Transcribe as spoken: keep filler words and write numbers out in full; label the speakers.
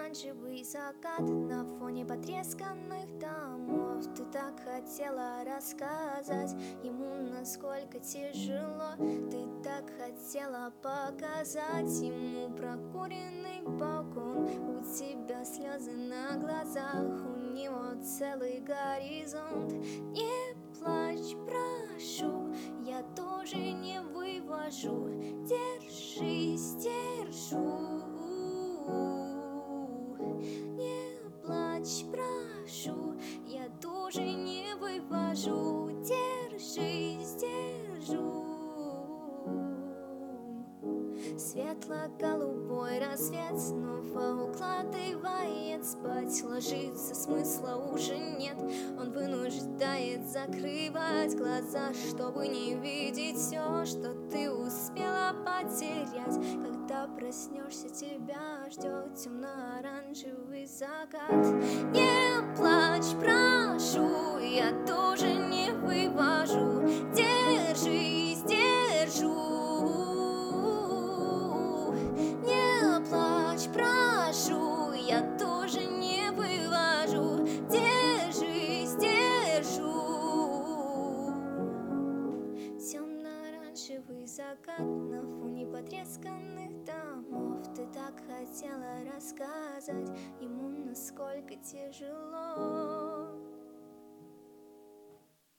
Speaker 1: темно-оранжевый закат на фоне потресканных домов. Ты так хотела рассказать ему, насколько тяжело. Ты так хотела показать ему прокуренный балкон. У тебя слезы на глазах, у него целый горизонт. Не плачь, прошу, я тоже не вывожу. Держись, держу. Не плачь, прошу, я тоже не вывожу. Держись, держу. Светло-голубой рассвет снова укладывает спать. Ложиться смысла уже нет, он вынуждает закрывать глаза, чтобы не видеть все, что ты успела потерять. Когда проснешься, тебя ждет темно-оранжевый закат. Не плачь, прошу, я тоже не вывожу. Держись, держу. Прошу, я тоже не вывожу. Держись, держу. Темно-оранжевый закат на фоне потресканных домов. Ты так хотела рассказать ему, насколько тяжело.